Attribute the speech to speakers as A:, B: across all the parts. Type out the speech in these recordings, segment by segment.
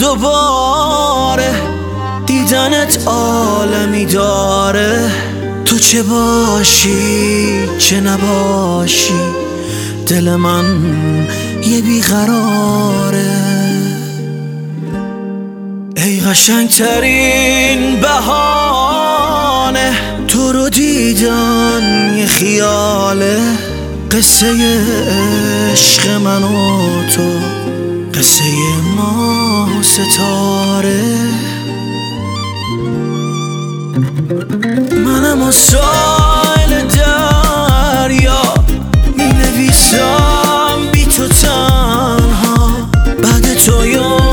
A: دوباره دیدنت عالمی داره. تو چه باشی چه نباشی دل من یه بیقراره. ای قشنگترین بهانه تو رو دیدن یه خیاله. قصه عشق من و تو قصه ما ستاره. منم و سایل دریا می نویسم بی تو تنها. بعد توی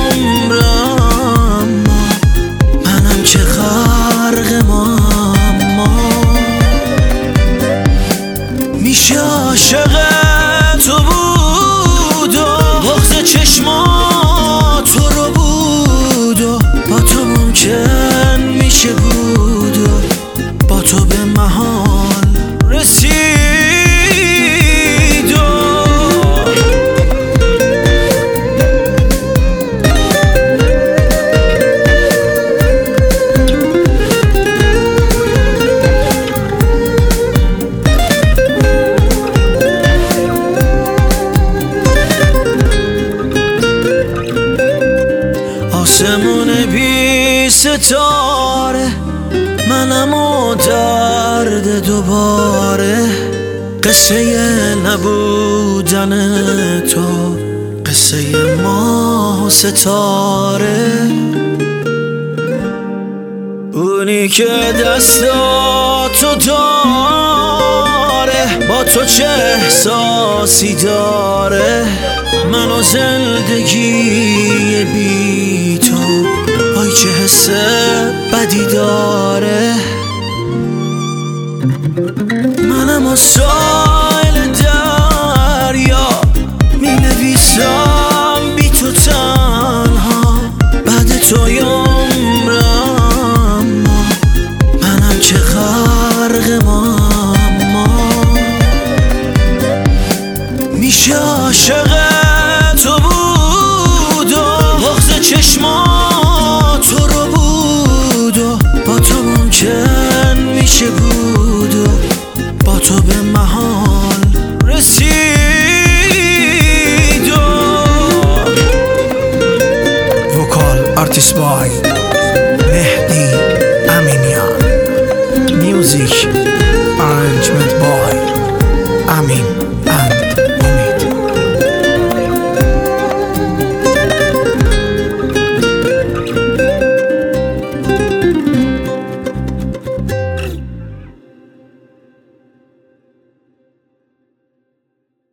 A: عمرم منم که غرق ماما. میشه عاشق تو بود و بغض چشمات تو رو بود و با تو ممکن میشه بود و با تو به محال رسید و آسمون بی ستاره منم و درد دوباره. قصه نبودن تو قصه ما ستاره. اونی که دستاتو داره با تو چه احساسی داره. من و زندگی بی تو وای چه حس بدی داره. منم و سایل دریا می نویسم بی تو تنها. بعد توی عمرم منم چه غرق ماما. میشه عاشق تو بود و بغض چشمات تو رو بود و با تو ممکن میشه بود و با تو به محال رسید و
B: وکال آرتیست بای